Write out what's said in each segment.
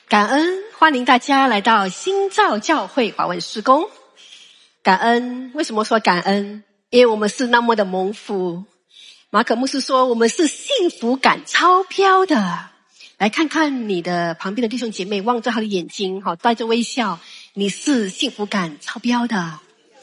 感恩，欢迎大家来到新造教会华文事工。感恩，为什么说感恩？因为我们是那么的蒙福。马可牧师说我们是幸福感超标的。来看看你的旁边的弟兄姐妹，望着他的眼睛，带着微笑，你是幸福感超标的。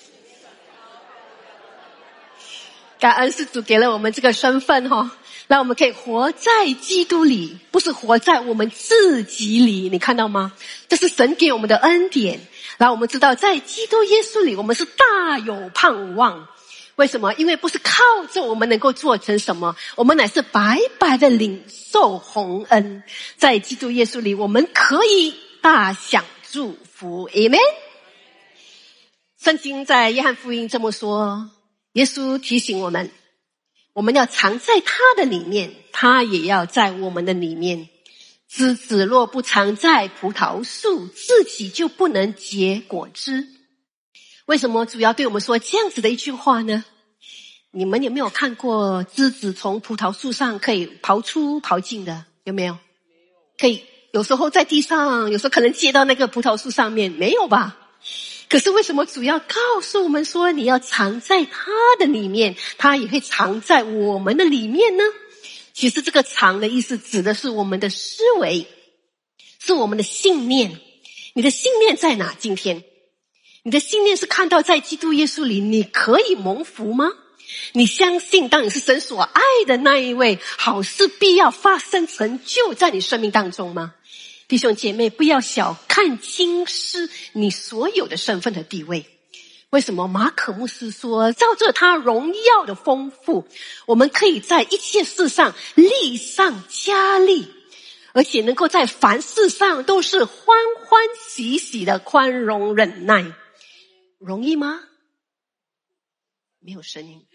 感恩是主给了我们这个身份，让我们可以活在基督里，不是活在我们自己里。你看到吗？这是神给我们的恩典，让我们知道在基督耶稣里我们是大有盼望。为什么？因为不是靠着我们能够做成什么，我们乃是白白的领受洪恩。在基督耶稣里我们可以大享祝福。 Amen。 圣经在约翰福音这么说，耶稣提醒我们，我们要藏在他的里面，他也要在我们的里面。枝子若不藏在葡萄树，自己就不能结果子。为什么主要对我们说这样子的一句话呢？你们有没有看过枝子从葡萄树上可以刨出刨进的？有没有？可以，有时候在地上，有时候可能接到那个葡萄树上面，没有吧？可是为什么主要告诉我们说你要藏在他的里面，他也会藏在我们的里面呢？其实这个藏的意思指的是我们的思维，是我们的信念。你的信念在哪？今天你的信念是看到在基督耶稣里你可以蒙福吗？你相信当你是神所爱的那一位，好事必要发生成就在你生命当中吗？弟兄姐妹，不要小看轻视你所有的身份的地位。为什么？马可牧师说，照着他荣耀的丰富，我们可以在一切事上力上加力，而且能够在凡事上都是欢欢喜喜的宽容忍耐。容易吗？没有声音。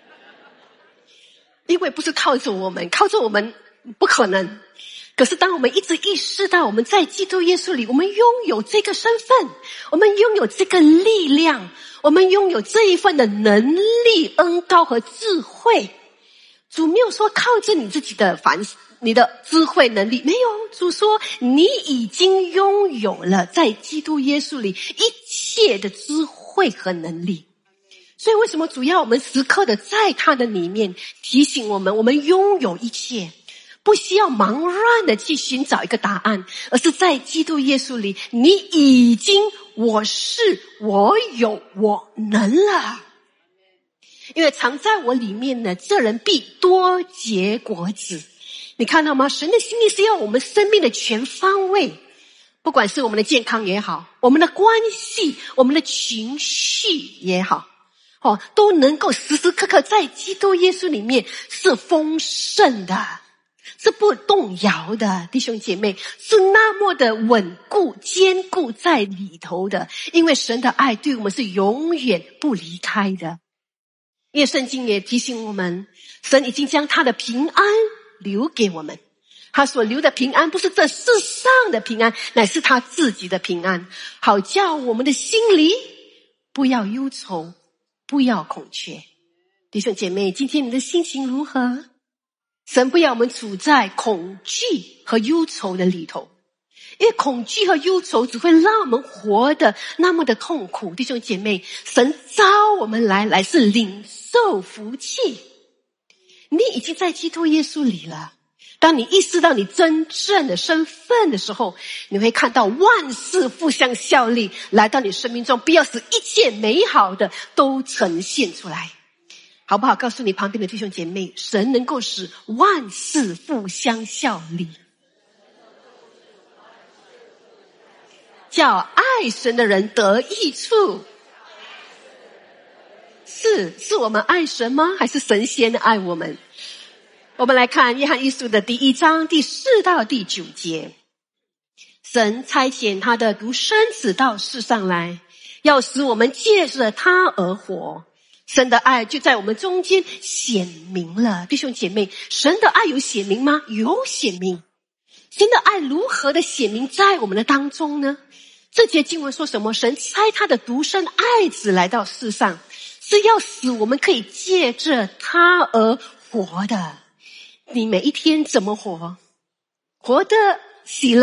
因为不是靠着我们，靠着我们不可能。可是当我们一直意识到我们在基督耶稣里，我们拥有这个身份，我们拥有这个力量，我们拥有这一份的能力、恩膏和智慧。主没有说靠着你自己的你的智慧能力，没有。主说你已经拥有了在基督耶稣里一切的智慧和能力。所以为什么主要我们时刻的在他的里面提醒我们，我们拥有一切，不需要忙乱的去寻找一个答案，而是在基督耶稣里，你已经我是我有我能了。因为藏在我里面呢，这人必多结果子。你看到吗？神的心意是要我们生命的全方位，不管是我们的健康也好，我们的关系，我们的情绪也好，都能够时时刻刻在基督耶稣里面是丰盛的，是不动摇的。弟兄姐妹，是那么的稳固坚固在里头的，因为神的爱对我们是永远不离开的。因为圣经也提醒我们，神已经将他的平安留给我们，他所留的平安不是这世上的平安，乃是他自己的平安，好叫我们的心里不要忧愁，不要恐惧。弟兄姐妹，今天你的心情如何？神不要我们处在恐惧和忧愁的里头，因为恐惧和忧愁只会让我们活得那么的痛苦。弟兄姐妹，神召我们来是领受福气。你已经在基督耶稣里了，当你意识到你真正的身份的时候，你会看到万事互相效力来到你生命中，必要使一切美好的都呈现出来，好不好？告诉你旁边的弟兄姐妹，神能够使万事互相效力，叫爱神的人得益处。是我们爱神吗？还是神先爱我们？我们来看约翰一书的第1章第4到第9节。神差遣他的独生子到世上来，要使我们借着他而活。神的爱就在我们中间显明了。弟兄姐妹，神的爱有显明吗？有显明。神的爱如何的显明在我们的当中呢？这节经文说什么？神差他的独生爱子来到世上，是要使我们可以借着他而活的。你每一天怎么活？活得喜乐，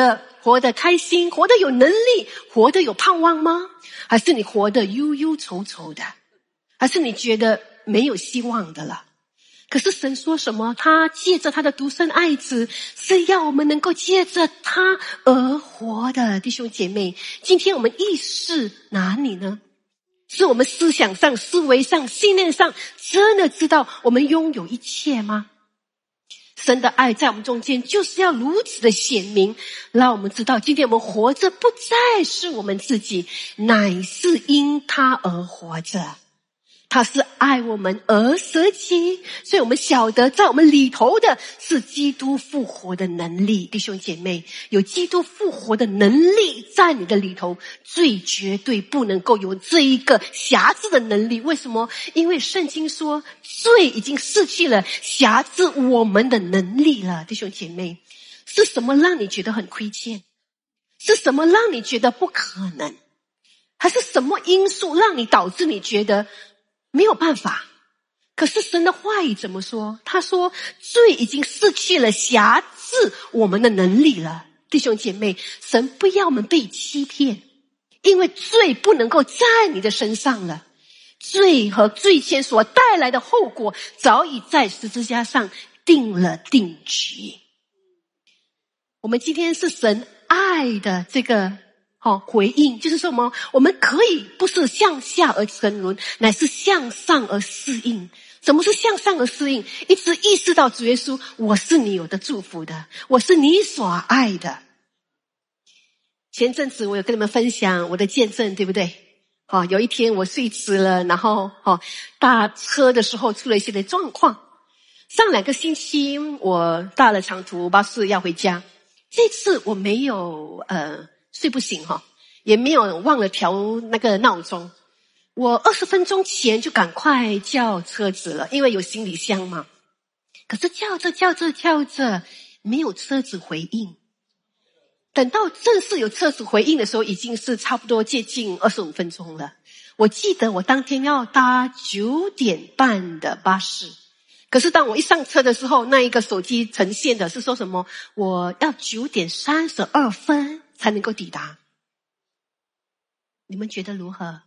活得开心，活得有能力，活得有盼望吗？还是你活得忧忧愁愁的？还是你觉得没有希望的了？可是神说什么？他借着他的独生爱子，是要我们能够借着他而活的。弟兄姐妹，今天我们意识哪里呢？是我们思想上、思维上、信念上真的知道我们拥有一切吗？神的爱在我们中间就是要如此的显明，让我们知道今天我们活着不再是我们自己，乃是因他而活着。他是爱我们而舍己，所以我们晓得在我们里头的是基督复活的能力。弟兄姐妹，有基督复活的能力在你的里头，罪绝对不能够有这一个辖制的能力。为什么？因为圣经说罪已经失去了辖制我们的能力了。弟兄姐妹，是什么让你觉得很亏欠？是什么让你觉得不可能？还是什么因素让你导致你觉得没有办法？可是神的话语怎么说？他说罪已经失去了辖制我们的能力了。弟兄姐妹，神不要我们被欺骗，因为罪不能够在你的身上了。罪和罪愆所带来的后果早已在十字架上定了定局。我们今天是神爱的这个回应，就是说我们可以不是向下而沉沦，乃是向上而适应。什么是向上而适应？一直意识到主耶稣，我是你有的祝福的，我是你所爱的。前阵子我有跟你们分享我的见证，对不对？有一天我睡迟了，然后搭车的时候出了一些的状况。上2个星期我搭了长途巴士要回家，这次我没有睡不醒也没有忘了调那个闹钟。我20分钟前就赶快叫车子了，因为有行李箱嘛。可是叫着没有车子回应。等到正式有车子回应的时候，已经是差不多接近25分钟了。我记得我当天要搭9点半的巴士，可是当我一上车的时候，那一个手机呈现的是说什么？我要9点32分才能够抵达。你们觉得如何？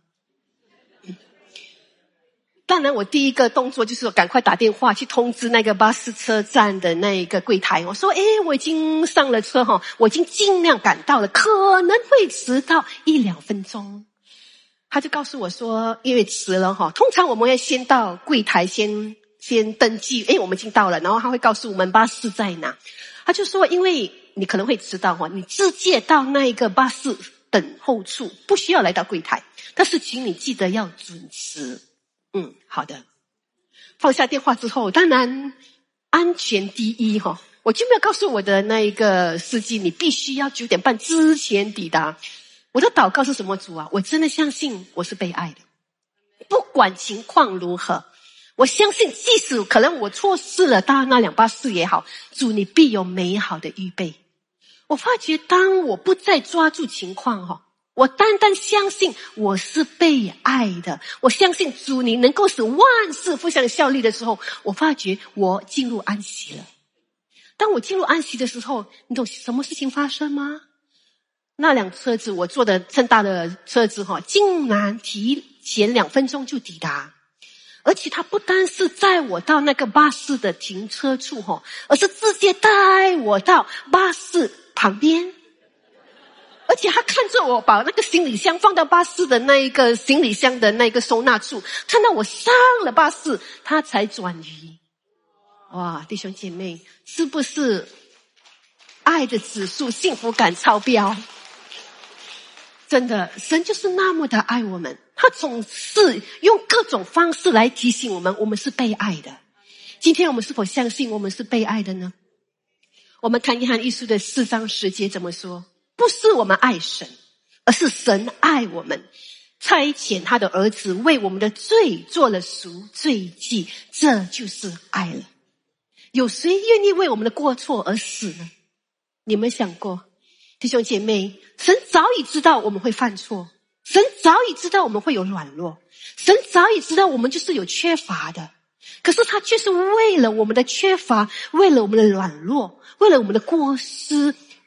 当然我第一个动作就是赶快打电话去通知那个巴士车站的那一个柜台，我说我已经上了车我已经尽量赶到了，可能会迟到1-2分钟。他就告诉我说因为迟了通常我们要先到柜台先登记，我们已经到了，然后他会告诉我们巴士在哪。他就说因为你可能会迟到你直接到那一个巴士等候处，不需要来到柜台，但是请你记得要准时。好的。放下电话之后，当然安全第一我就没有告诉我的那一个司机你必须要9点半之前抵达。我的祷告是什么？主啊，我真的相信我是被爱的，不管情况如何，我相信即使可能我错失了搭那2巴士也好，主你必有美好的预备。我发觉当我不再抓住情况我单单相信我是被爱的，我相信主你能够使万事互相效力的时候，我发觉我进入安息了。当我进入安息的时候，你懂什么事情发生吗？那辆车子我坐的正大的车子竟然提前2分钟就抵达，而且他不单是载我到那个巴士的停车处而是直接带我到巴士旁边。而且他看着我把那个行李箱放到巴士的那一个行李箱的那个收纳处，看到我上了巴士，他才转移。哇，弟兄姐妹，是不是爱的指数幸福感超标？真的，神就是那么的爱我们，他总是用各种方式来提醒我们，我们是被爱的。今天我们是否相信我们是被爱的呢？我们看约翰一书的4章10节怎么说？不是我们爱神，而是神爱我们，差遣他的儿子为我们的罪做了赎罪祭，这就是爱了。有谁愿意为我们的过错而死呢？你们想过，弟兄姐妹，神早已知道我们会犯错，神早已知道我们会有软弱，神早已知道我们就是有缺乏的，可是他却是为了我们的缺乏，为了我们的软弱，为了我们的过失，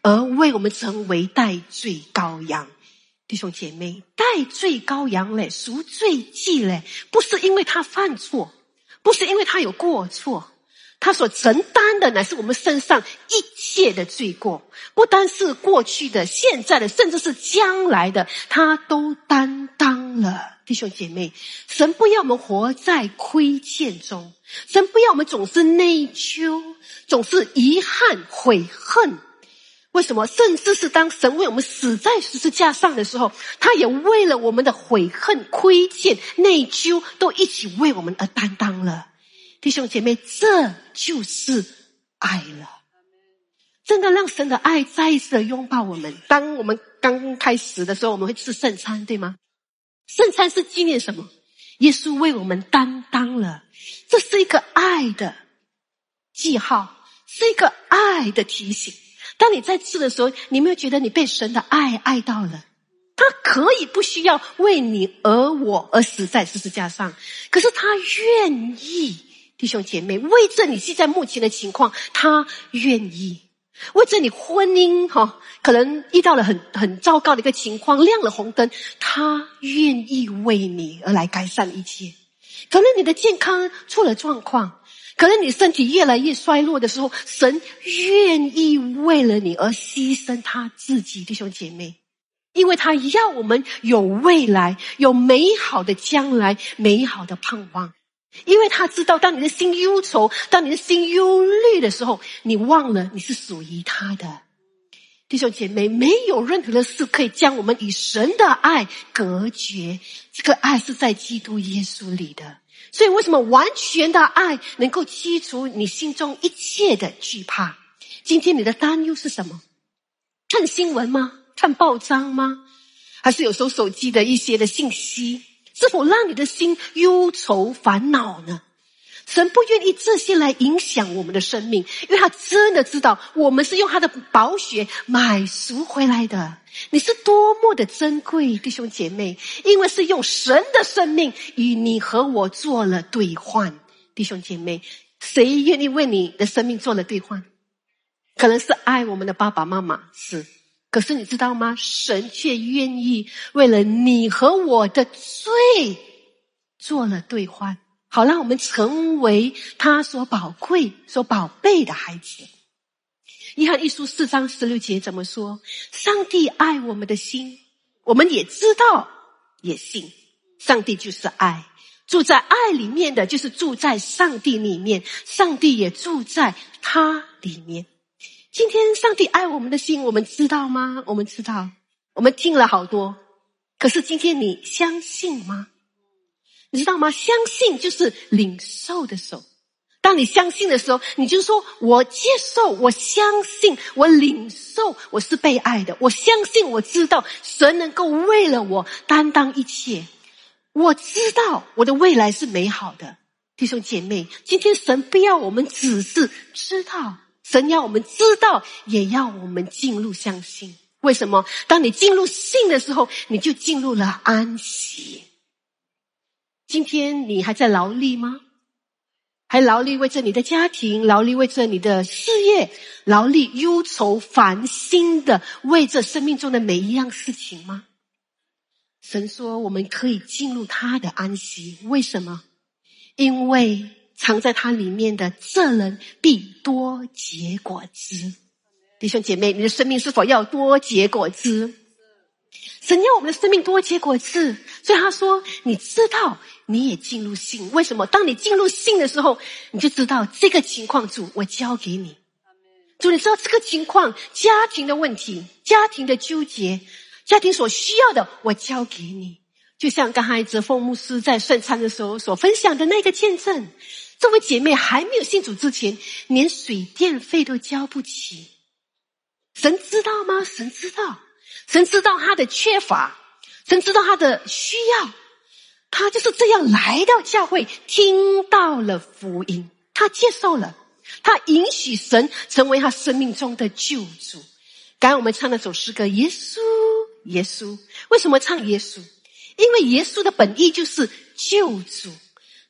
而为我们成为代罪羔羊。弟兄姐妹，代罪羔羊嘞，赎罪祭嘞，不是因为他犯错，不是因为他有过错，他所承担的乃是我们身上一切的罪过，不单是过去的、现在的，甚至是将来的，他都担当了。弟兄姐妹，神不要我们活在亏欠中，神不要我们总是内疚，总是遗憾悔恨。为什么？甚至是当神为我们死在十字架上的时候，他也为了我们的悔恨、亏欠、内疚，都一起为我们而担当了。弟兄姐妹，这就是爱了。真的让神的爱再一次的拥抱我们。当我们刚开始的时候，我们会吃圣餐，对吗？圣餐是纪念什么？耶稣为我们担当了，这是一个爱的记号，是一个爱的提醒。当你在吃的时候，你有没有觉得你被神的爱爱到了？他可以不需要为你而我而死在十字架上，可是他愿意。弟兄姐妹，为着你现在目前的情况，他愿意。为着你婚姻可能遇到了很糟糕的一个情况，亮了红灯，他愿意为你而来改善一切。可能你的健康出了状况，可能你身体越来越衰落的时候，神愿意为了你而牺牲他自己。弟兄姐妹，因为他要我们有未来，有美好的将来，美好的盼望。因为他知道，当你的心忧愁，当你的心忧虑的时候，你忘了你是属于他的。弟兄姐妹，没有任何的事可以将我们与神的爱隔绝，这个爱是在基督耶稣里的。所以为什么完全的爱能够剔除你心中一切的惧怕？今天你的担忧是什么？看新闻吗？看报章吗？还是有时候手机的一些的信息，是否让你的心忧愁烦恼呢？神不愿意这些来影响我们的生命，因为他真的知道我们是用他的宝血买赎回来的。你是多么的珍贵，弟兄姐妹，因为是用神的生命与你和我做了兑换。弟兄姐妹，谁愿意为你的生命做了兑换？可能是爱我们的爸爸妈妈，是。可是你知道吗？神却愿意为了你和我的罪做了兑换，好让我们成为他所宝贵、所宝贝的孩子。约翰一书4章16节怎么说？上帝爱我们的心，我们也知道，也信。上帝就是爱，住在爱里面的就是住在上帝里面，上帝也住在他里面。今天上帝爱我们的心，我们知道吗？我们知道，我们听了好多，可是今天你相信吗？你知道吗？相信就是领受的手。当你相信的时候，你就说我接受，我相信，我领受，我是被爱的，我相信，我知道神能够为了我担当一切，我知道我的未来是美好的。弟兄姐妹，今天神不要我们只是知道，神要我们知道，也要我们进入相信。为什么？当你进入信的时候，你就进入了安息。今天你还在劳力吗？还劳力为着你的家庭，劳力为着你的事业，劳力忧愁烦心的为着生命中的每一样事情吗？神说我们可以进入他的安息。为什么？因为藏在他里面的这人必多结果子。弟兄姐妹，你的生命是否要多结果子？神要我们的生命多结果子，所以他说你知道你也进入信。为什么？当你进入信的时候，你就知道这个情况，主我交给你。主，你知道这个情况，家庭的问题，家庭的纠结，家庭所需要的，我交给你。就像刚才哲凤牧师在圣餐的时候所分享的那个见证，这位姐妹还没有信主之前，连水电费都交不起。神知道吗？神知道。神知道他的缺乏，神知道他的需要，他就是这样来到教会，听到了福音，他接受了，他允许神成为他生命中的救主。刚才我们唱那首诗歌，耶稣耶稣。为什么唱耶稣？因为耶稣的本意就是救主，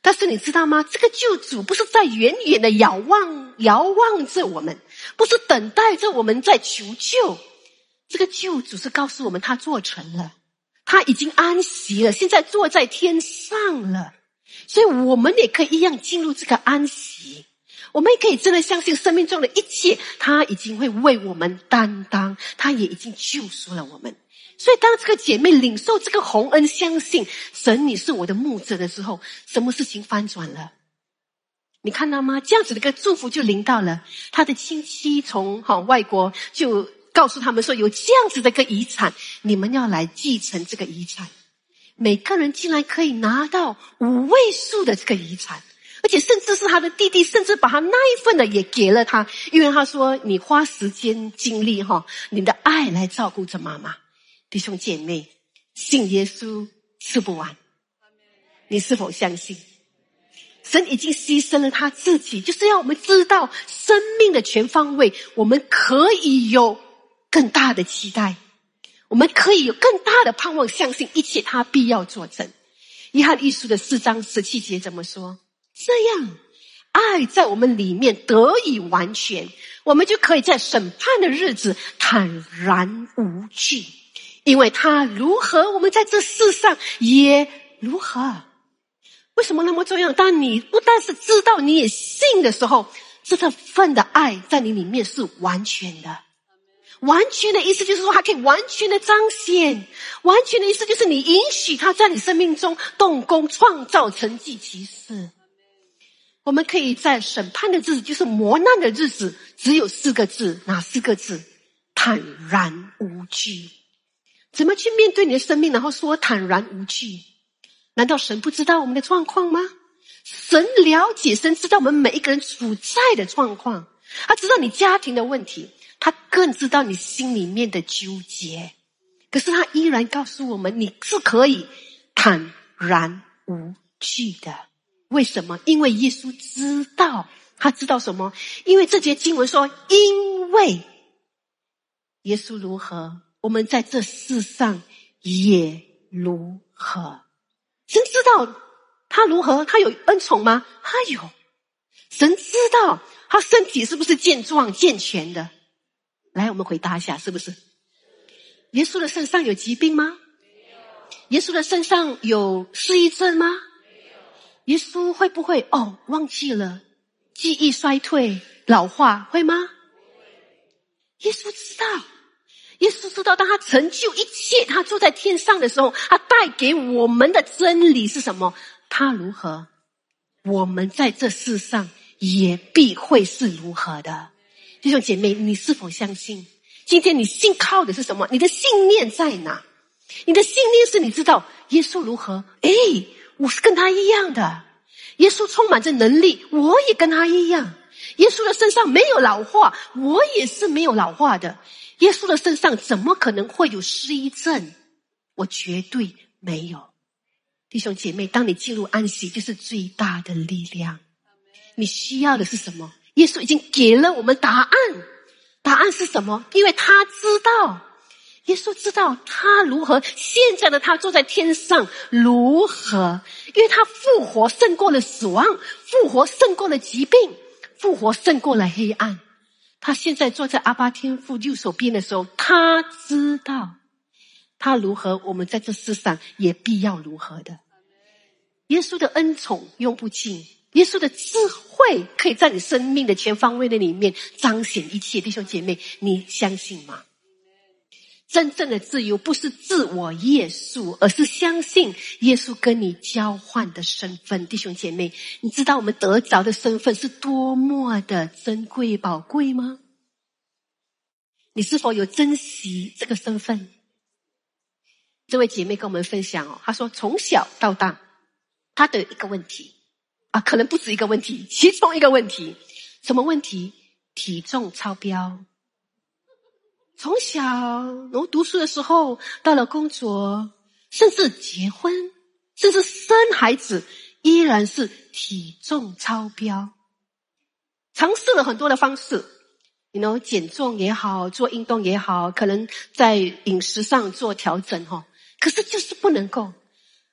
但是你知道吗？这个救主不是在远远的遥望着我们，不是等待着我们在求救。这个救主是告诉我们他做成了，他已经安息了，现在坐在天上了。所以我们也可以一样进入这个安息，我们也可以真的相信生命中的一切他已经会为我们担当，他也已经救赎了我们。所以当这个姐妹领受这个洪恩，相信神你是我的牧者的时候，什么事情翻转了？你看到吗？这样子的一个祝福就临到了他的亲戚，从外国就告诉他们说有这样子的一个遗产，你们要来继承这个遗产。每个人竟然可以拿到5位数的这个遗产，而且甚至是他的弟弟甚至把他那一份的也给了他，因为他说你花时间精力你的爱来照顾着妈妈。弟兄姐妹，信耶稣吃不完，你是否相信？神已经牺牲了他自己，就是要我们知道生命的全方位，我们可以有更大的期待，我们可以有更大的盼望，相信一切他必要做成。约翰一书的4章17节怎么说？这样爱在我们里面得以完全，我们就可以在审判的日子坦然无惧，因为他如何，我们在这世上也如何。为什么那么重要？当你不但是知道，你也信的时候，这份的爱在你里面是完全的。完全的意思就是说，它可以完全的彰显。完全的意思就是你允许它在你生命中动工，创造成绩奇事。我们可以在审判的日子，就是磨难的日子，只有4个字，哪4个字？坦然无惧。怎么去面对你的生命，然后说坦然无惧？难道神不知道我们的状况吗？神了解，神知道我们每一个人处在的状况，他知道你家庭的问题，他更知道你心里面的纠结。可是他依然告诉我们，你是可以坦然无惧的。为什么？因为耶稣知道，他知道什么？因为这节经文说，因为耶稣如何，我们在这世上也如何。神知道他如何，他有恩宠吗？他有。神知道他身体是不是健壮健全的？来，我们回答一下，是不是？耶稣的身上有疾病吗？耶稣的身上有失忆症吗？耶稣会不会忘记了，记忆衰退老化，会吗？耶稣知道。耶稣知道，当他成就一切，他坐在天上的时候，他带给我们的真理是什么？他如何，我们在这世上也必会是如何的。弟兄姐妹，你是否相信？今天你信靠的是什么？你的信念在哪？你的信念是你知道耶稣如何，我是跟他一样的。耶稣充满着能力，我也跟他一样。耶稣的身上没有老化，我也是没有老化的。耶稣的身上怎么可能会有失忆症？我绝对没有。弟兄姐妹，当你进入安息，就是最大的力量。你需要的是什么？耶稣已经给了我们答案。答案是什么？因为他知道，耶稣知道他如何，现在的他坐在天上如何，因为他复活胜过了死亡，复活胜过了疾病，复活胜过了黑暗。他现在坐在阿爸天父右手边的时候，他知道他如何，我们在这世上也必要如何的。耶稣的恩宠用不尽，耶稣的智慧可以在你生命的全方位的里面彰显一切。弟兄姐妹，你相信吗？真正的自由不是自我约束，而是相信耶稣跟你交换的身份。弟兄姐妹，你知道我们得着的身份是多么的珍贵宝贵吗？你是否有珍惜这个身份？这位姐妹跟我们分享她说从小到大她都有一个问题可能不止一个问题，其中一个问题。什么问题？体重超标。从小然后读书的时候，到了工作，甚至结婚，甚至生孩子，依然是体重超标。尝试了很多的方式，减重也好，做运动也好，可能在饮食上做调整可是就是不能够。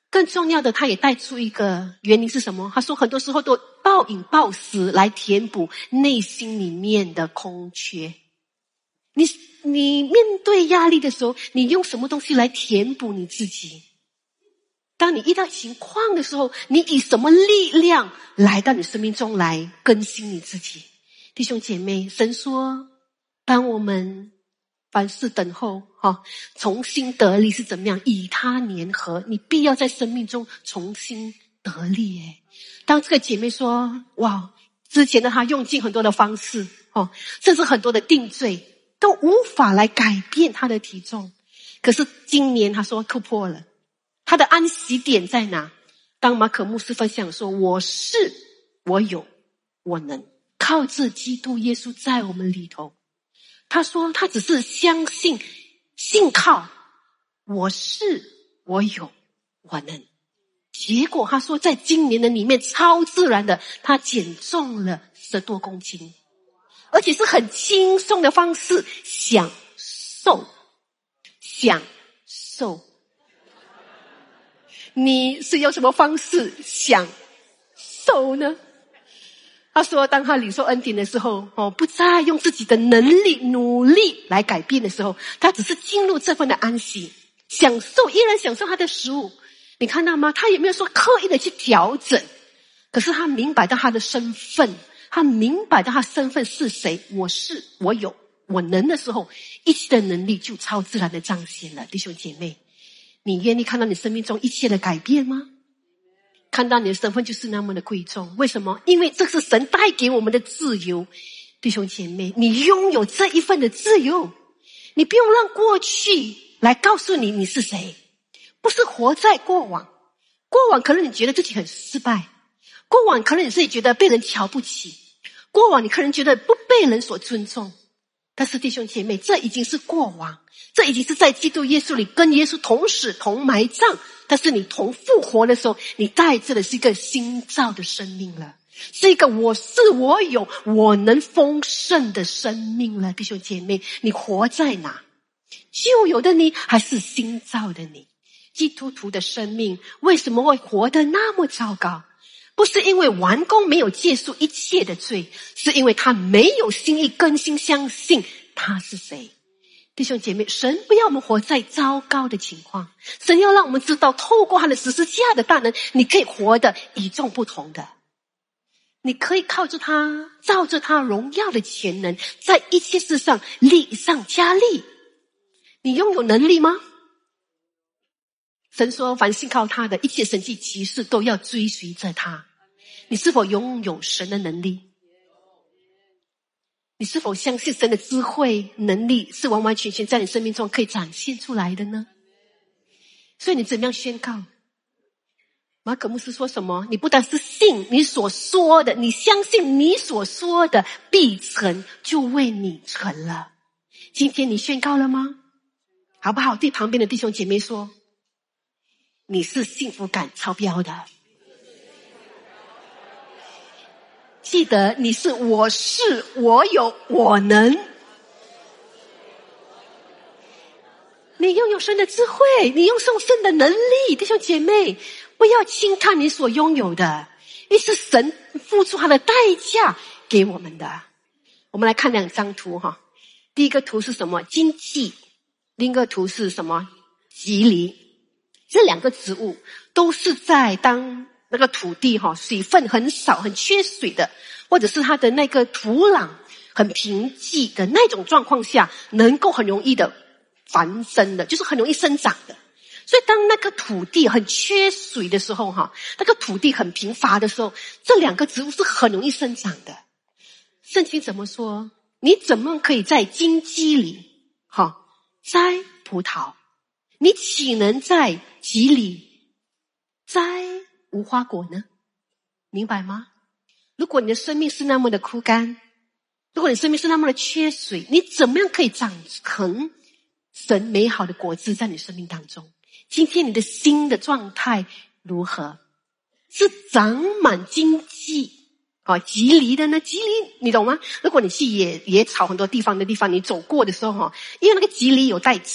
更重要的，他也带出一个原因是什么？他说很多时候都暴饮暴食来填补内心里面的空缺。你面对压力的时候，你用什么东西来填补你自己？当你遇到情况的时候，你以什么力量来到你生命中来更新你自己？弟兄姐妹，神说当我们凡事等候重新得力是怎么样？以他联合，你必要在生命中重新得力。当这个姐妹说哇，之前的她用尽很多的方式甚至很多的定罪都无法来改变她的体重，可是今年她说突破了。她的安息点在哪？当马可牧师分享说我是我有我能，靠着基督耶稣在我们里头。他说他只是相信信靠我是我有我能，结果他说在今年的里面超自然的他减重了10多公斤，而且是很轻松的方式享受。你是用什么方式享受呢？他说当他领受恩典的时候不再用自己的能力努力来改变的时候，他只是进入这份的安息，享受，依然享受他的食物。你看到吗？他也没有说刻意的去调整，可是他明白到他的身份，他明白到他身份是谁，我是我有我能的时候，一切的能力就超自然的彰显了。弟兄姐妹，你愿意看到你生命中一切的改变吗？看到你的身份就是那么的贵重，为什么？因为这是神带给我们的自由。弟兄姐妹，你拥有这一份的自由，你不用让过去来告诉你你是谁，不是活在过往。过往可能你觉得自己很失败，过往可能你自己觉得被人瞧不起，过往你可能觉得不被人所尊重，但是弟兄姐妹，这已经是过往，这已经是在基督耶稣里跟耶稣同死同埋葬，但是你同复活的时候，你带着的是一个新造的生命了，是一个我是我有我能丰盛的生命了。弟兄姐妹，你活在哪？旧有的你还是新造的你？基督徒的生命为什么会活得那么糟糕？不是因为完工没有结束一切的罪，是因为他没有心意更新相信他是谁。弟兄姐妹，神不要我们活在糟糕的情况，神要让我们知道透过他的十字架的大能，你可以活得与众不同的，你可以靠着他，照着他荣耀的潜能，在一切事上力上加力。你拥有能力吗？神说凡信靠他的，一切神迹奇事都要追随着他。你是否拥有神的能力？你是否相信神的智慧能力是完完全全在你生命中可以展现出来的呢？所以你怎么样宣告？马可牧师说什么？你不但是信你所说的，你相信你所说的必成，就为你成了。今天你宣告了吗？好不好？对旁边的弟兄姐妹说，你是幸福感超标的。记得你是我是我有我能。你拥有神的智慧，你拥有神的能力。弟兄姐妹，不要轻看你所拥有的，因为是神付出他的代价给我们的。我们来看2张图第一个图是什么？荆棘，另一个图是什么？棘藜。这2个植物都是在当那个土地水分很少很缺水的，或者是它的那个土壤很贫瘠的那种状况下，能够很容易的繁生的，就是很容易生长的。所以当那个土地很缺水的时候那个土地很贫乏的时候，这2个植物是很容易生长的。圣经怎么说？你怎么可以在荆棘里摘葡萄？你岂能在棘里摘无花果呢？明白吗？如果你的生命是那么的枯干，如果你生命是那么的缺水，你怎么样可以长成神美好的果子在你生命当中？今天你的心的状态如何？是长满荆棘棘藜的呢？棘藜你懂吗？如果你去野草很多地方的地方，你走过的时候因为那个棘藜有带刺，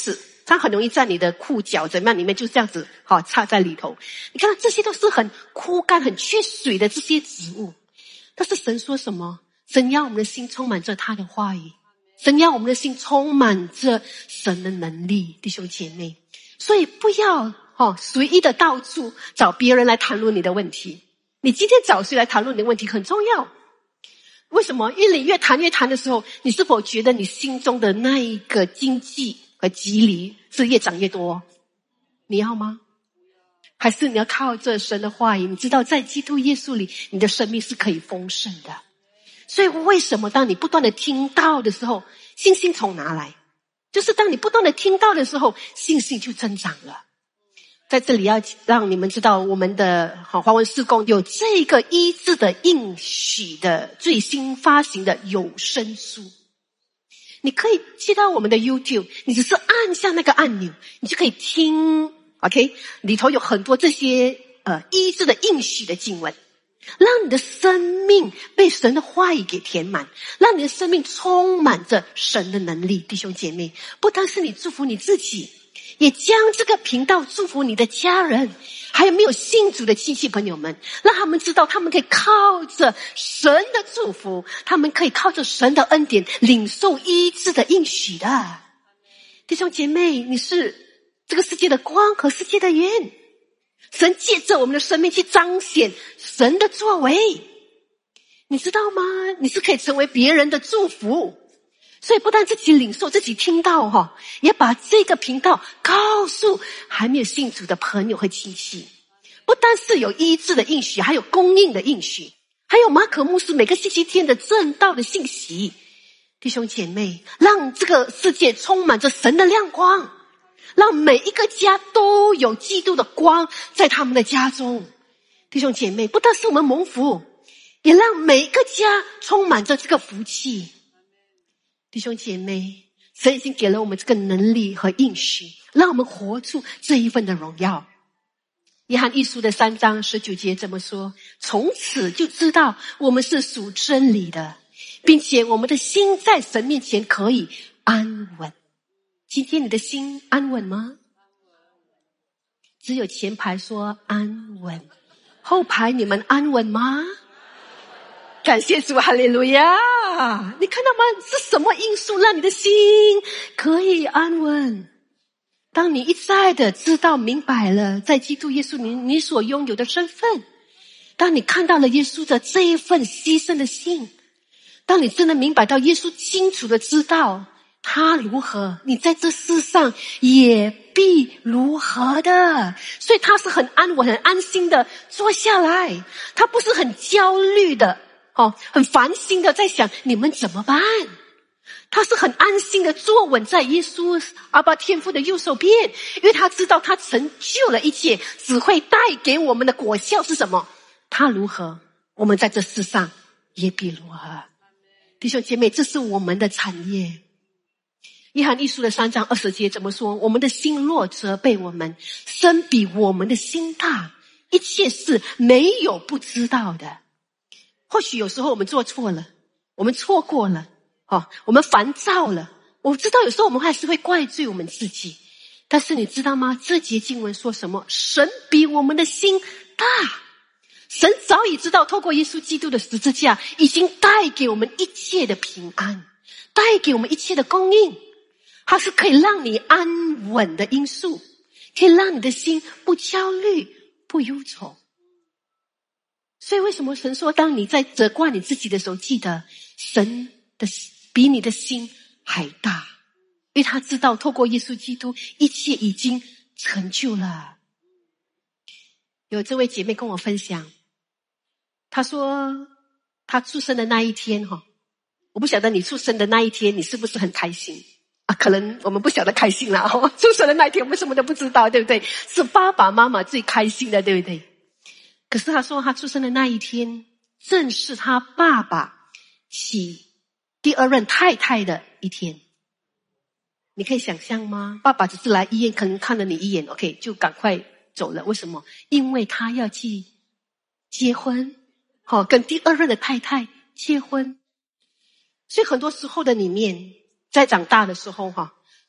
它很容易在你的裤脚怎么样里面就这样子插在里头。你看这些都是很枯干很缺水的这些植物，但是神说什么？神要我们的心充满着他的话语，神要我们的心充满着神的能力，弟兄姐妹。所以不要随意的到处找别人来谈论你的问题，你今天找谁来谈论你的问题很重要。为什么？因为你越谈的时候，你是否觉得你心中的那一个经济和激励是越长越多？你要吗？还是你要靠着神的话语，你知道在基督耶稣里你的生命是可以丰盛的。所以为什么当你不断的听到的时候，信心从哪来？就是当你不断的听到的时候，信心就增长了。在这里要让你们知道，我们的华文事工有这个医治的应许的最新发行的有声书，你可以接到我们的 YouTube， 你只是按下那个按钮，你就可以听 OK， 里头有很多这些医治的应许的经文，让你的生命被神的话语给填满，让你的生命充满着神的能力。弟兄姐妹，不单是你祝福你自己，也将这个频道祝福你的家人，还有没有信主的亲戚朋友们，让他们知道他们可以靠着神的祝福，他们可以靠着神的恩典领受医治的应许的。弟兄姐妹，你是这个世界的光和世界的盐，神借着我们的生命去彰显神的作为，你知道吗？你是可以成为别人的祝福。所以不但自己领受自己听到也把这个频道告诉还没有信主的朋友和亲戚。不但是有医治的应许，还有供应的应许，还有马可牧师每个星期天的正道的信息。弟兄姐妹，让这个世界充满着神的亮光，让每一个家都有基督的光在他们的家中。弟兄姐妹，不但是我们蒙福，也让每一个家充满着这个福气。弟兄姐妹，神已经给了我们这个能力和应许，让我们活出这一份的荣耀。约翰一书的3章19节这么说：从此就知道我们是属真理的，并且我们的心在神面前可以安稳。今天你的心安稳吗？只有前排说安稳，后排你们安稳吗？感谢主，哈利路亚！你看到吗？是什么因素让你的心可以安稳？当你一再的知道明白了在基督耶稣里你所拥有的身份，当你看到了耶稣的这一份牺牲的心，当你真的明白到耶稣清楚的知道他如何，你在这世上也必如何的。所以他是很安稳很安心的坐下来，他不是很焦虑的很烦心的在想你们怎么办，他是很安心的坐稳在耶稣阿爸天父的右手边，因为他知道他成就了一切，只会带给我们的果效是什么？他如何，我们在这世上也必如何。弟兄姐妹，这是我们的产业。约翰一书的3章20节怎么说？我们的心若责备我们，神比我们的心大，一切事没有不知道的。或许有时候我们做错了，我们错过了我们烦躁了，我知道有时候我们还是会怪罪我们自己，但是你知道吗？这节经文说什么？神比我们的心大。神早已知道透过耶稣基督的十字架已经带给我们一切的平安，带给我们一切的供应，它是可以让你安稳的因素，可以让你的心不焦虑不忧愁。所以为什么神说当你在责怪你自己的时候，记得神的比你的心还大，因为他知道透过耶稣基督一切已经成就了。有这位姐妹跟我分享，她说她出生的那一天我不晓得你出生的那一天你是不是很开心可能我们不晓得开心啦出生的那一天我们什么都不知道，对不对？是爸爸妈妈最开心的，对不对？可是他说他出生的那一天正是他爸爸娶第2任太太的一天。你可以想象吗？爸爸只是来医院可能看了你一眼 OK 就赶快走了，为什么？因为他要去结婚跟第2任的太太结婚。所以很多时候的里面在长大的时候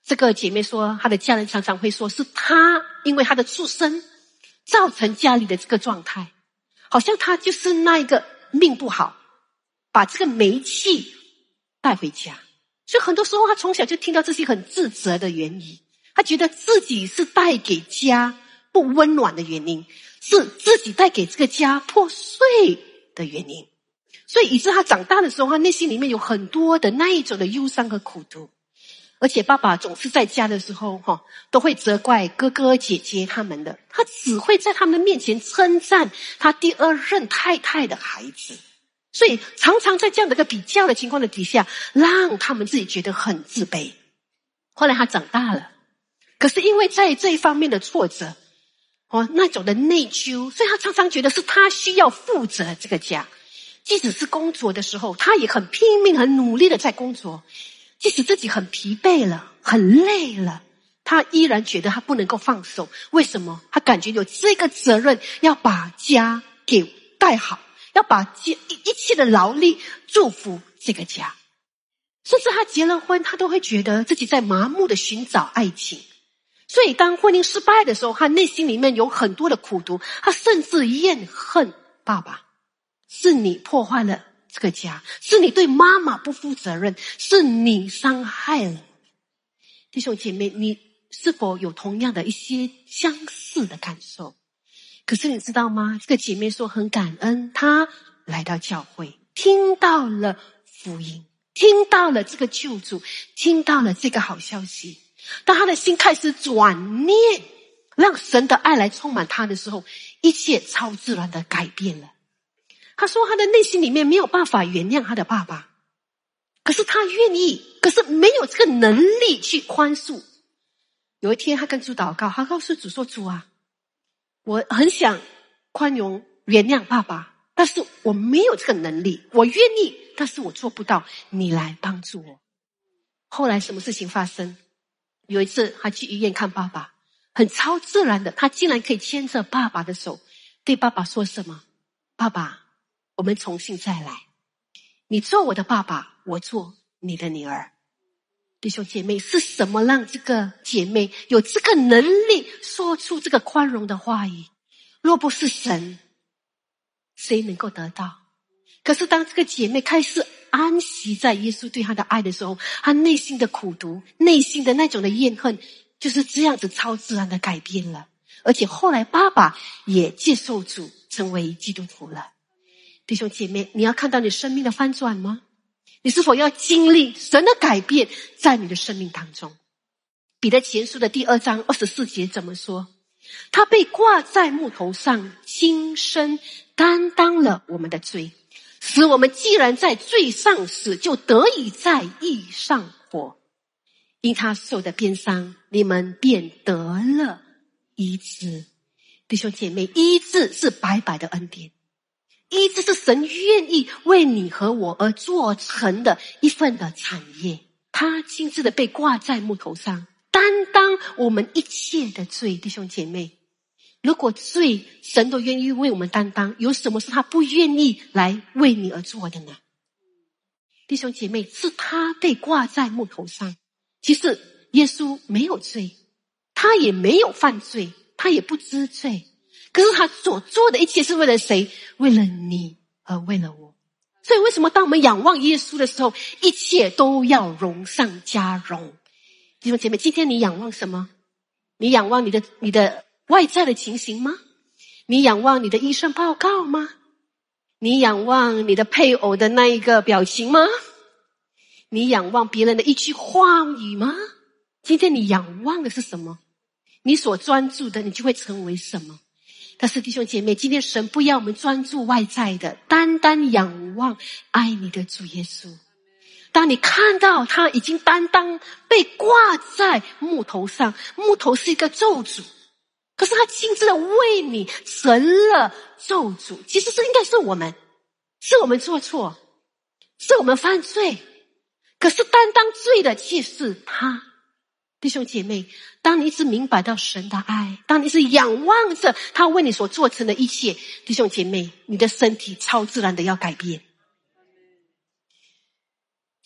这个姐妹说，她的家人常常会说，是她因为她的出生造成家里的这个状态，好像她就是那一个命不好，把这个霉气带回家。所以很多时候她从小就听到这些很自责的原因，她觉得自己是带给家不温暖的原因，是自己带给这个家破碎的原因。所以以致她长大的时候，她内心里面有很多的那一种的忧伤和苦毒。而且爸爸总是在家的时候都会责怪哥哥姐姐他们的，他只会在他们的面前称赞他第二任太太的孩子。所以常常在这样的一个比较的情况的底下，让他们自己觉得很自卑。后来他长大了，可是因为在这一方面的挫折那种的内疚，所以他常常觉得是他需要负责这个家。即使是工作的时候，他也很拼命很努力的在工作，即使自己很疲惫了很累了，他依然觉得他不能够放手。为什么？他感觉有这个责任要把家给带好，要把一切的劳力祝福这个家。甚至他结了婚，他都会觉得自己在麻木的寻找爱情。所以当婚姻失败的时候，他内心里面有很多的苦毒，他甚至怨恨爸爸，是你破坏了这个家，是你对妈妈不负责任，是你伤害了。弟兄姐妹，你是否有同样的一些相似的感受？可是你知道吗？这个姐妹说很感恩，她来到教会，听到了福音，听到了这个救主，听到了这个好消息。当她的心开始转念，让神的爱来充满她的时候，一切超自然的改变了。她说她的内心里面没有办法原谅她的爸爸，可是她愿意，可是没有这个能力去宽恕。有一天她跟主祷告，她告诉主说，主啊，我很想宽容原谅爸爸，但是我没有这个能力，我愿意，但是我做不到，你来帮助我。后来什么事情发生？有一次她去医院看爸爸，很超自然的，她竟然可以牵着爸爸的手，对爸爸说什么？爸爸，我们重新再来，你做我的爸爸，我做你的女儿。弟兄姐妹，是什么让这个姐妹有这个能力说出这个宽容的话语？若不是神，谁能够得到？可是当这个姐妹开始安息在耶稣对她的爱的时候，她内心的苦毒，内心的那种的怨恨，就是这样子超自然的改变了。而且后来爸爸也接受主，成为基督徒了。弟兄姐妹，你要看到你生命的翻转吗？你是否要经历神的改变在你的生命当中？彼得前书的第2章24节怎么说？他被挂在木头上，亲身担当了我们的罪，使我们既然在罪上死，就得以在义上活。因他受的鞭伤，你们便得了医治。弟兄姐妹，医治是白白的恩典，医治是神愿意为你和我而做成的一份的产业。他亲自的被挂在木头上，担当我们一切的罪。弟兄姐妹，如果罪神都愿意为我们担当，有什么是他不愿意来为你而做的呢？弟兄姐妹，是他被挂在木头上。其实耶稣没有罪，他也没有犯罪，他也不知罪，可是他所做的一切是为了谁？为了你而为了我。所以为什么当我们仰望耶稣的时候，一切都要荣上加荣？弟兄姐妹，今天你仰望什么？你仰望你的外在的情形吗？你仰望你的医生报告吗？你仰望你的配偶的那一个表情吗？你仰望别人的一句话语吗？今天你仰望的是什么？你所专注的，你就会成为什么？但是弟兄姐妹，今天神不要我们专注外在的，单单仰望爱你的主耶稣。当你看到他已经担当被挂在木头上，木头是一个咒诅，可是他亲自的为你成了咒诅。其实应该是我们做错，是我们犯罪，可是担当罪的却是他。弟兄姐妹，当你一直明白到神的爱，当你一直仰望着他为你所做成的一切，弟兄姐妹，你的身体超自然的要改变。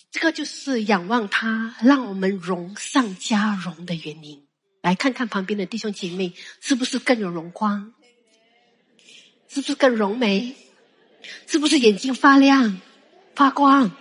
这个就是仰望他让我们荣上加荣的原因。来看看旁边的弟兄姐妹，是不是更有荣光？是不是更荣美？是不是眼睛发亮发光？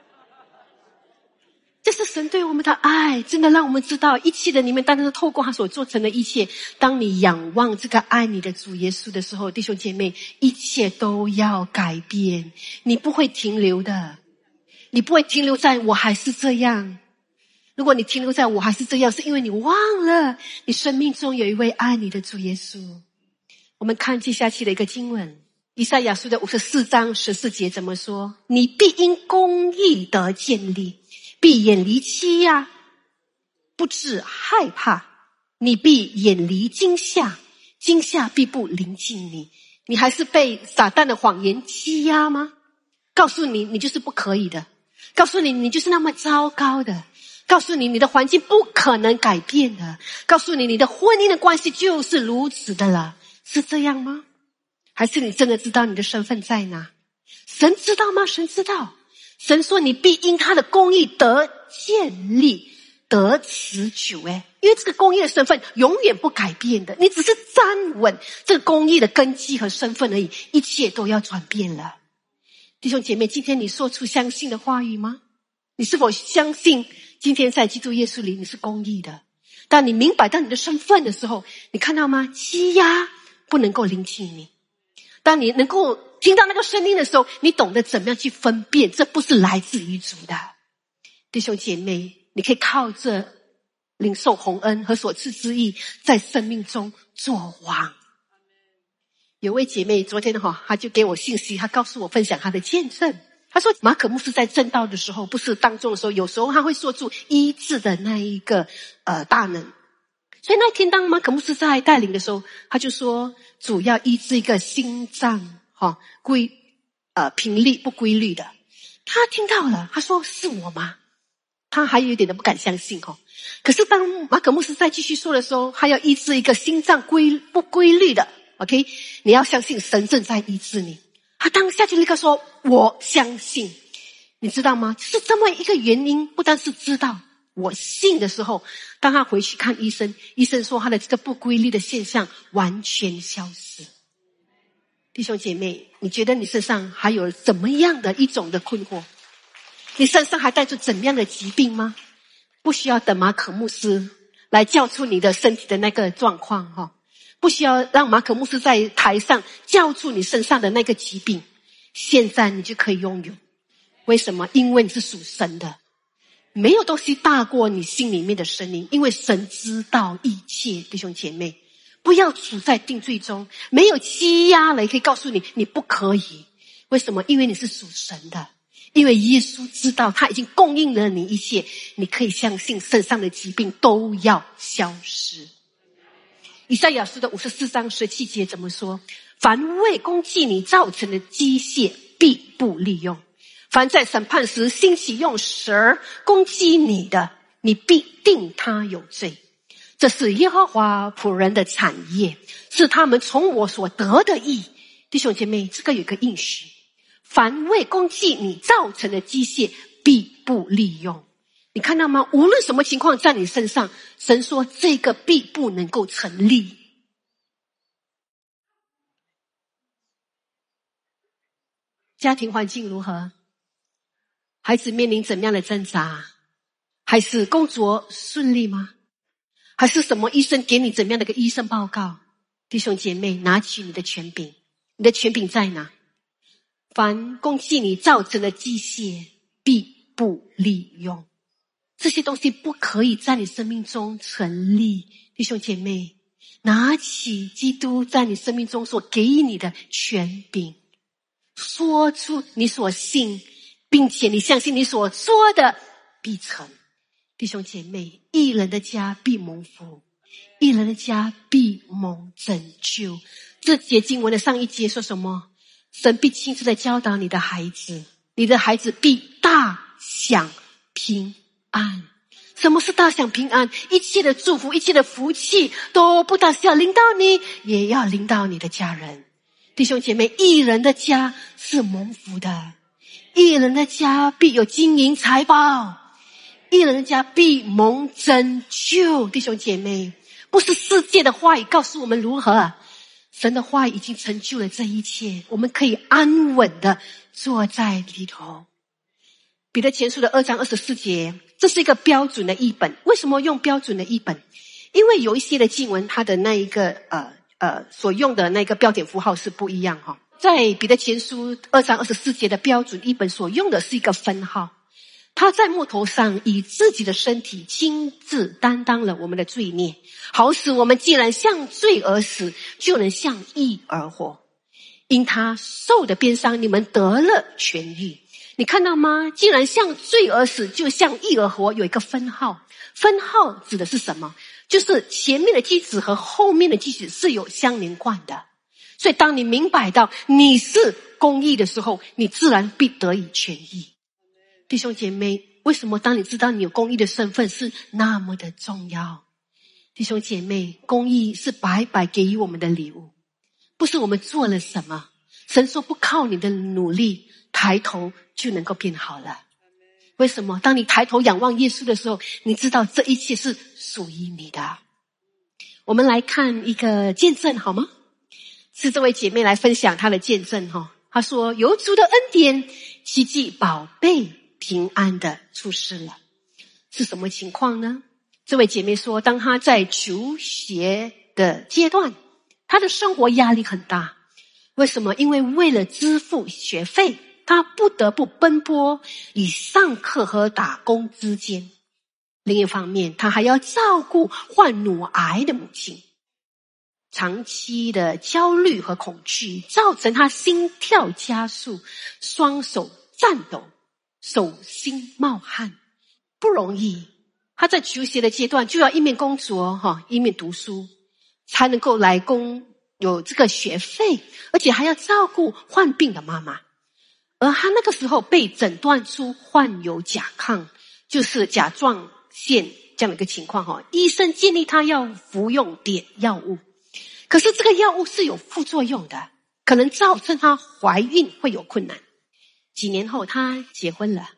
这是神对我们的爱，真的让我们知道一切的里面，但是透过他所做成的一切，当你仰望这个爱你的主耶稣的时候，弟兄姐妹，一切都要改变，你不会停留的，你不会停留在我还是这样。如果你停留在我还是这样，是因为你忘了你生命中有一位爱你的主耶稣。我们看接下去的一个经文，以赛亚书的54章14节怎么说？你必因公义得建立，必远离欺压，不致害怕。你必远离惊吓，惊吓必不临近你。你还是被撒旦的谎言欺压吗？告诉你，你就是不可以的。告诉你，你就是那么糟糕的。告诉你，你的环境不可能改变的。告诉你，你的婚姻的关系就是如此的了。是这样吗？还是你真的知道你的身份在哪？神知道吗？神知道。神说你必因他的公义得建立，得持久。因为这个公义的身份永远不改变的，你只是站稳这个公义的根基和身份而已，一切都要转变了。弟兄姐妹，今天你说出相信的话语吗？你是否相信今天在基督耶稣里你是公义的？当你明白到你的身份的时候，你看到吗？欺压不能够临近你。当你能够听到那个声音的时候，你懂得怎么样去分辨，这不是来自于主的。弟兄姐妹，你可以靠着领受洪恩和所赐之义，在生命中作王。有位姐妹昨天她就给我信息，她告诉我分享她的见证。她说马可牧师在正道的时候，不是当中的时候，有时候他会说出医治的那一个大能。所以那天当马可牧师在带领的时候，他就说主要医治一个心脏频率不规律的。他听到了，他说是我吗？他还有一点的不敢相信。可是当马可牧师再继续说的时候，他要医治一个心脏不规律的 OK， 你要相信神正在医治你。他当下就立刻说我相信。你知道吗？是这么一个原因，不但是知道我信的时候，当他回去看医生，医生说他的这个不规律的现象完全消失。弟兄姐妹，你觉得你身上还有怎么样的一种的困惑？你身上还带着怎么样的疾病吗？不需要等马可牧师来叫出你的身体的那个状况不需要让马可牧师在台上叫出你身上的那个疾病，现在你就可以拥有。为什么？因为你是属神的，没有东西大过你心里面的声音，因为神知道一切。弟兄姐妹，不要处在定罪中，没有欺压了也可以告诉你你不可以。为什么？因为你是属神的，因为耶稣知道他已经供应了你一切，你可以相信身上的疾病都要消失。以赛亚书的54章17节怎么说？凡为攻击你造成的机械必不利用，凡在审判时兴起用蛇攻击你的，你必定他有罪。这是耶和华仆人的产业，是他们从我所得的义。弟兄姐妹，这个有个应许，凡为攻击你造成的机械必不利用。你看到吗？无论什么情况在你身上，神说这个必不能够成立。家庭环境如何？孩子面临怎么样的挣扎？还是工作顺利吗？还是什么医生给你怎么样的一个医生报告？弟兄姐妹，拿起你的权柄。你的权柄在哪？凡攻击你造成的机械必不利用。这些东西不可以在你生命中成立。弟兄姐妹，拿起基督在你生命中所给予你的权柄，说出你所信，并且你相信你所说的必成。弟兄姐妹，义人的家必蒙福，义人的家必蒙拯救。这节经文的上一节说什么？神必亲自的教导你的孩子，你的孩子必大享平安。什么是大享平安？一切的祝福，一切的福气都不但是要临到你，也要临到你的家人。弟兄姐妹，义人的家是蒙福的， 义人的家必有金银财宝，义人的家必蒙拯救。弟兄姐妹，不是世界的话语告诉我们如何，神的话语已经成就了这一切，我们可以安稳的坐在里头。彼得前书的2章24节，这是一个标准的译本。为什么用标准的译本？因为有一些的经文它的那一个所用的那个标点符号是不一样哈。在彼得前书2章24节的标准译本所用的是一个分号，他在木头上以自己的身体亲自担当了我们的罪孽，好使我们既然向罪而死，就能向义而活。因他受的鞭伤，你们得了痊愈。你看到吗？既然向罪而死，就向义而活，有一个分号。分号指的是什么？就是前面的基础和后面的基础是有相连贯的。所以当你明白到你是公义的时候，你自然必得以痊愈。弟兄姐妹，为什么当你知道你有公义的身份是那么的重要？弟兄姐妹，公义是白白给予我们的礼物，不是我们做了什么。神说不靠你的努力抬头就能够变好了。为什么？当你抬头仰望耶稣的时候，你知道这一切是属于你的。我们来看一个见证好吗？是这位姐妹来分享她的见证哈。她说有主的恩典，奇迹宝贝平安的出世了。是什么情况呢？这位姐妹说，当她在求学的阶段，她的生活压力很大。为什么？因为了支付学费，她不得不奔波以上课和打工之间。另一方面，她还要照顾患乳癌的母亲，长期的焦虑和恐惧造成她心跳加速，双手颤抖，手心冒汗，不容易。她在求学的阶段就要一面工作一面读书，才能够来有这个学费，而且还要照顾患病的妈妈。而她那个时候被诊断出患有甲亢，就是甲状腺这样的一个情况医生建议她要服用碘药物，可是这个药物是有副作用的，可能造成她怀孕会有困难。几年后她结婚了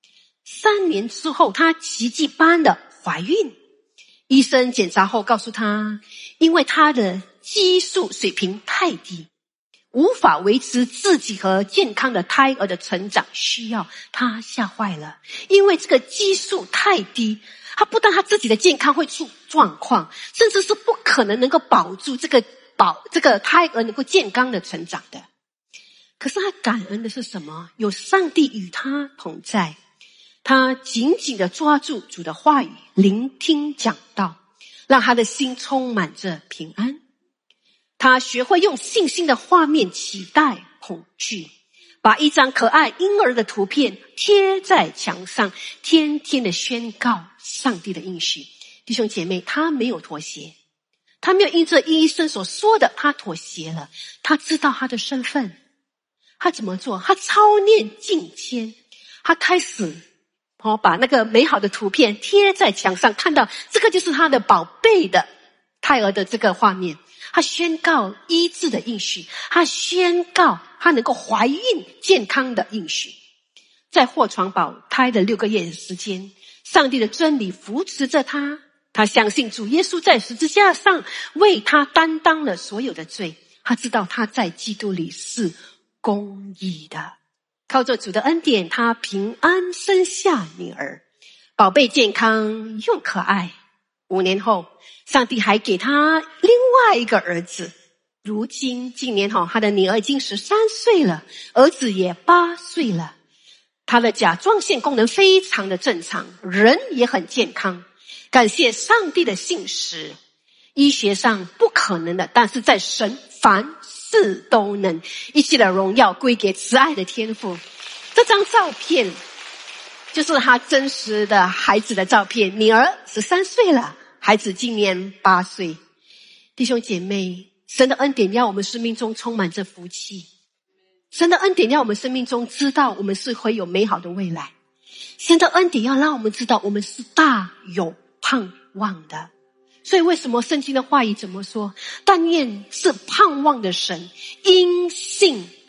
，3年之后她奇迹般的怀孕。医生检查后告诉她，因为她的激素水平太低，无法维持自己和健康的胎儿的成长需要。她吓坏了，因为这个激素太低，她不但她自己的健康会出状况，甚至是不可能够保住这个胎儿能够健康的成长的。可是她感恩的是什么？有上帝与她同在。她紧紧地抓住主的话语，聆听讲道，让她的心充满着平安。她学会用信心的画面取代恐惧，把一张可爱婴儿的图片贴在墙上，天天的宣告上帝的应许。弟兄姐妹，她没有妥协，她没有因着医生所说的她妥协了。她知道她的身份，她怎么做？她操练敬虔，她开始把那个美好的图片贴在墙上，看到这个就是她的宝贝的胎儿的这个画面。她宣告医治的应许，她宣告她能够怀孕健康的应许。在卧床保胎的6个月的时间，上帝的真理扶持着她。她相信主耶稣在十字架上为她担当了所有的罪，她知道她在基督里是公义的。靠着主的恩典，她平安生下女儿，宝贝健康又可爱。5年后，上帝还给她另外一个儿子。如今今年她的女儿已经13岁了，儿子也8岁了。她的甲状腺功能非常的正常，人也很健康。感谢上帝的信实，医学上不可能的，但是在神凡事都能，一切的荣耀归给慈爱的天父。这张照片就是他真实的孩子的照片，女儿13岁了，孩子今年8岁。弟兄姐妹，神的恩典让我们生命中充满着福气，神的恩典让我们生命中知道我们是会有美好的未来，神的恩典要让我们知道我们是大有盼望的。所以为什么圣经的话语怎么说？但愿是盼望的神因信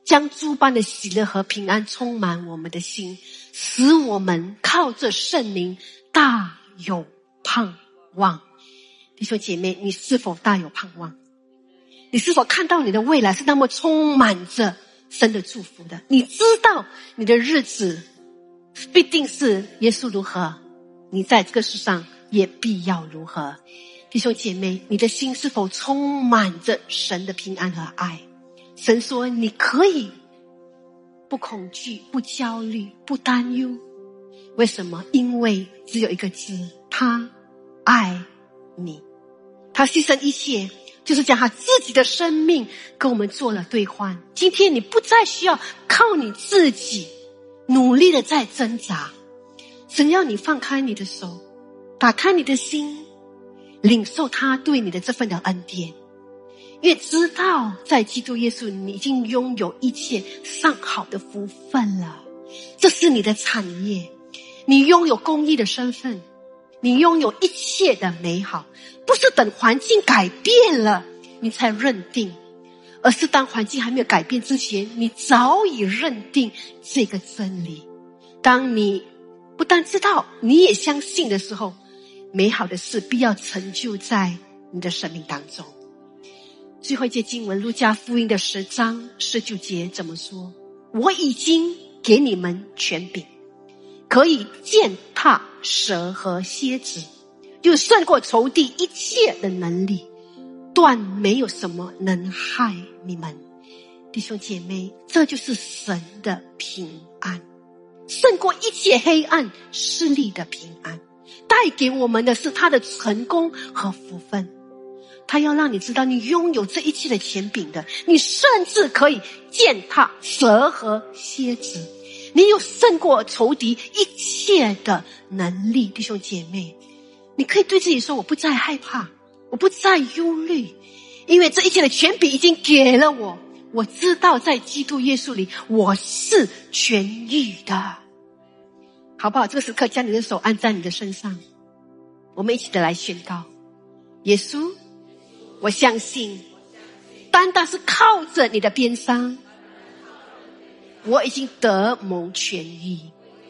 将诸般的喜乐和平安充满我们的心，使我们靠着圣灵大有盼望。弟兄姐妹，你是否大有盼望？你是否看到你的未来是那么充满着神的祝福的？你知道你的日子必定是耶稣如何，你在这个世上也必要如何。弟兄姐妹，你的心是否充满着神的平安和爱？神说你可以不恐惧，不焦虑，不担忧。为什么？因为只有一个字，他爱你。他牺牲一切，就是将他自己的生命跟我们做了兑换。今天你不再需要靠你自己努力的在挣扎，神要你放开你的手，打开你的心，领受他对你的这份的恩典，因为知道在基督耶稣你已经拥有一切上好的福分了，这是你的产业。你拥有公义的身份，你拥有一切的美好，不是等环境改变了你才认定，而是当环境还没有改变之前，你早已认定这个真理。当你不但知道，你也相信的时候，美好的事必要成就在你的生命当中。最后一节经文，路加福音的10章19节怎么说？我已经给你们权柄，可以践踏蛇和蝎子，就胜过仇敌一切的能力，断没有什么能害你们。弟兄姐妹，这就是神的平安，胜过一切黑暗势力的平安，带给我们的是他的成功和福分。他要让你知道你拥有这一切的权柄的，你甚至可以践踏蛇和蝎子，你有胜过仇敌一切的能力。弟兄姐妹，你可以对自己说，我不再害怕，我不再忧虑，因为这一切的权柄已经给了我，我知道在基督耶稣里我是痊愈的。好不好？这个时刻将你的手按在你的身上，我们一起的来宣告，耶稣，我相信单单是靠着你的鞭伤，我已经得蒙痊愈。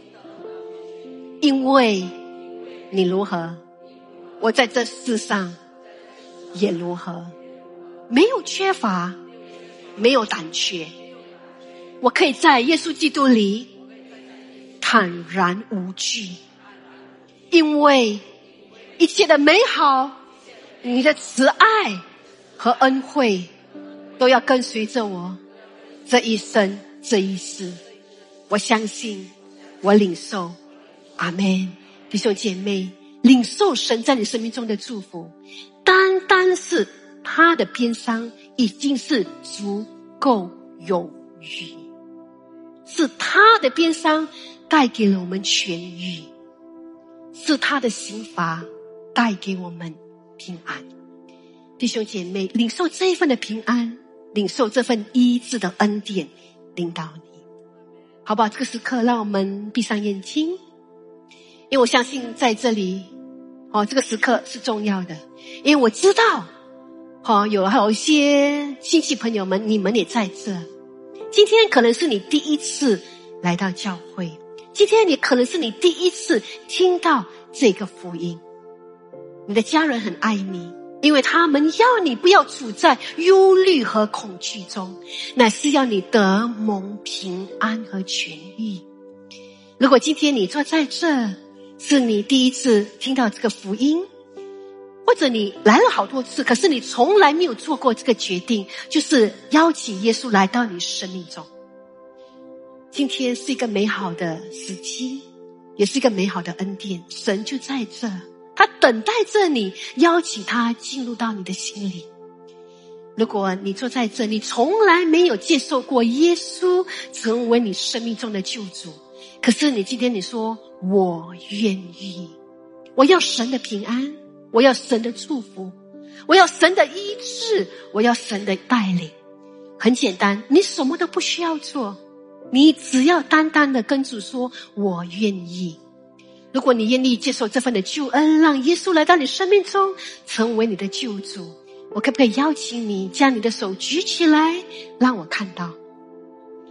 因为你如何，我在这世上也如何，没有缺乏，没有胆怯，我可以在耶稣基督里坦然无惧，因为一切的美好，你的慈爱和恩惠都要跟随着我这一生这一世。我相信，我领受。阿们。弟兄姐妹，领受神在你生命中的祝福，单单是他的鞭伤已经是足够有余，是他的鞭伤带给了我们痊愈，是他的刑罚带给我们平安。弟兄姐妹，领受这一份的平安，领受这份医治的恩典领导你，好不好？这个时刻让我们闭上眼睛，因为我相信在这里这个时刻是重要的，因为我知道有一些亲戚朋友们，你们也在这。今天可能是你第一次来到教会，今天你可能是你第一次听到这个福音。你的家人很爱你，因为他们要你不要处在忧虑和恐惧中，乃是要你得蒙平安和痊愈。如果今天你坐在这，是你第一次听到这个福音，或者你来了好多次，可是你从来没有做过这个决定，就是邀请耶稣来到你生命中。今天是一个美好的时机，也是一个美好的恩典，神就在这，他等待着你，邀请他进入到你的心里。如果你坐在这，你从来没有接受过耶稣成为你生命中的救主，可是你今天你说我愿意，我要神的平安，我要神的祝福，我要神的医治，我要神的带领。很简单，你什么都不需要做，你只要单单的跟主说我愿意。如果你愿意接受这份的救恩，让耶稣来到你生命中成为你的救主，我可不可以邀请你将你的手举起来，让我看到？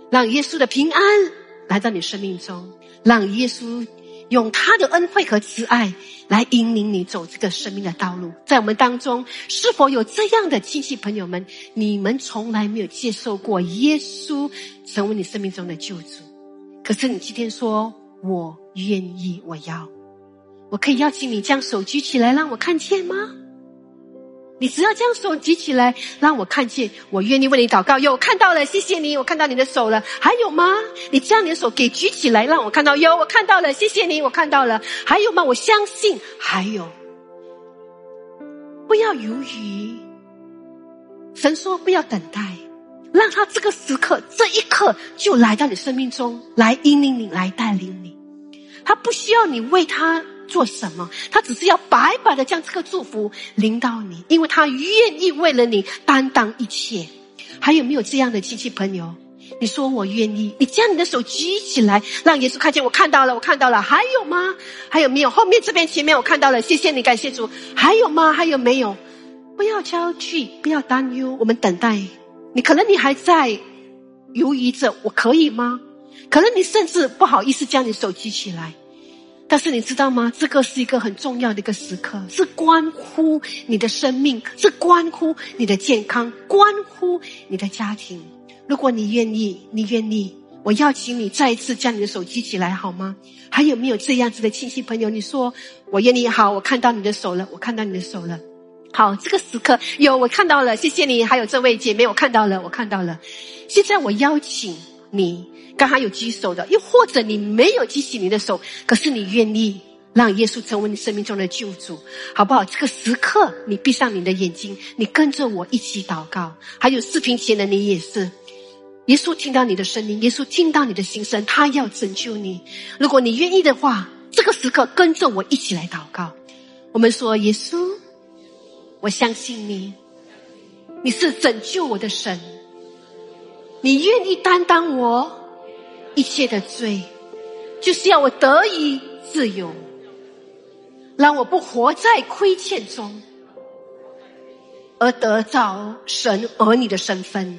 让耶稣的平安来到你生命中，让耶稣用他的恩惠和慈爱来引领你走这个生命的道路。在我们当中，是否有这样的亲戚朋友们，你们从来没有接受过耶稣成为你生命中的救主，可是你今天说我愿意，我要，我可以邀请你将手举起来让我看见吗？你只要将手举起来让我看见，我愿意为你祷告。有，我看到了，谢谢你，我看到你的手了。还有吗？你将你的手给举起来让我看到。有，我看到了，谢谢你，我看到了。还有吗？我相信。还有，不要犹豫，神说不要等待，让他这个时刻这一刻就来到你生命中，来引领你，来带领你。他不需要你为他做什么，他只是要白白的将这个祝福临到你，因为他愿意为了你担当一切。还有没有这样的亲戚朋友？你说我愿意，你将你的手举起来让耶稣看见。我看到了，我看到了。还有吗？还有没有？后面这边前面我看到了，谢谢你，感谢主。还有吗？还有没有？不要焦惧，不要担忧，我们等待。你可能你还在犹豫着，我可以吗？可能你甚至不好意思将你手举起来，但是你知道吗？这个是一个很重要的一个时刻，是关乎你的生命，是关乎你的健康，关乎你的家庭。如果你愿意，我邀请你再一次将你的手举起来好吗？还有没有这样子的亲戚朋友？你说我愿意，好，我看到你的手了，我看到你的手了。好，这个时刻有，我看到了，谢谢你。还有这位姐妹，我看到了，我看到了。现在我邀请你，刚才有举手的，又或者你没有举起你的手，可是你愿意让耶稣成为你生命中的救主，好不好？这个时刻你闭上你的眼睛，你跟着我一起祷告。还有视频前的你也是，耶稣听到你的声音，耶稣听到你的心声，他要拯救你。如果你愿意的话，这个时刻跟着我一起来祷告。我们说，耶稣，我相信你，你是拯救我的神，你愿意担当我一切的罪，就是要我得以自由，让我不活在亏欠中，而得到神儿女的身份。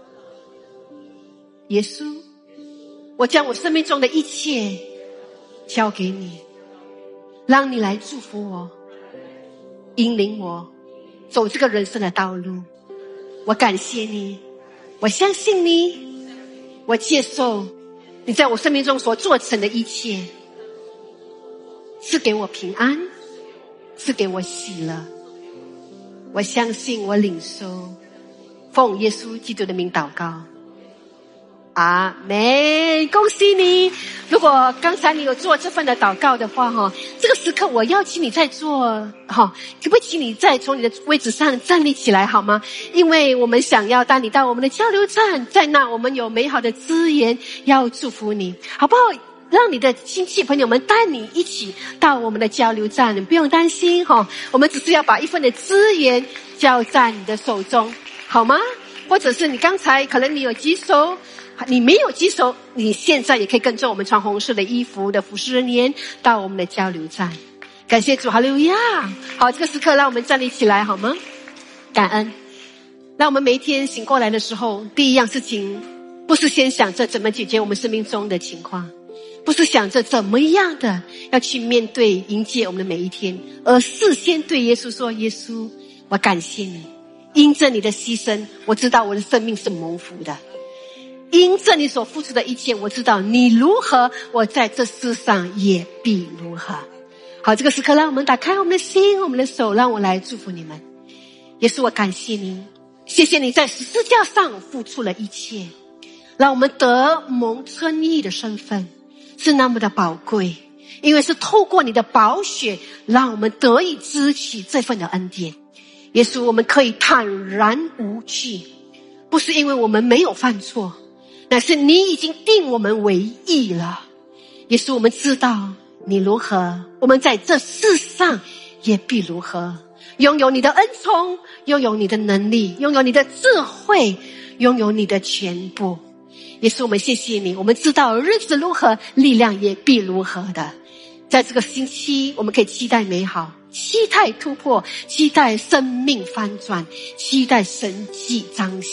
耶稣，我将我生命中的一切交给你，让你来祝福我，引领我走这个人生的道路。我感谢你，我相信你，我接受你在我生命中所做成的一切，赐给我平安，赐给我喜乐。我相信，我领受，奉耶稣基督的名祷告，阿们。恭喜你！如果刚才你有做这份的祷告的话，这个时刻我邀请你再做，可不可以请你再从你的位置上站立起来好吗？因为我们想要带你到我们的交流站，在那我们有美好的资源要祝福你，好不好？让你的亲戚朋友们带你一起到我们的交流站，你不用担心我们只是要把一份的资源交在你的手中，好吗？或者是你刚才可能你有举手，你没有举手，你现在也可以跟着我们穿红色的衣服的服侍人员到我们的交流站。感谢主，哈利路亚！好，这个时刻让我们站立起来好吗？感恩。让我们每一天醒过来的时候，第一样事情不是先想着怎么解决我们生命中的情况，不是想着怎么样的要去面对迎接我们的每一天，而事先对耶稣说，耶稣，我感谢你，因着你的牺牲，我知道我的生命是蒙福的，因着你所付出的一切，我知道你如何，我在这世上也必如何。好，这个时刻让我们打开我们的心，我们的手，让我来祝福你们。耶稣，我感谢你，谢谢你在十字架上付出了一切，让我们得蒙称义的身份是那么的宝贵，因为是透过你的宝血让我们得以支取这份的恩典。耶稣，我们可以坦然无惧，不是因为我们没有犯错，乃是你已经定我们为义了。耶稣，我们知道你如何，我们在这世上也必如何，拥有你的恩宠，拥有你的能力，拥有你的智慧，拥有你的全部。耶稣，我们谢谢你，我们知道日子如何，力量也必如何的。在这个星期，我们可以期待美好，期待突破，期待生命翻转，期待神迹彰显。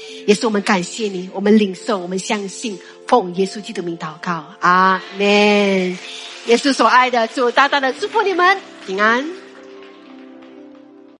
也是我们感谢你，我们领受，我们相信，奉耶稣基督名祷告，阿们。耶稣所爱的主大大的祝福你们平安。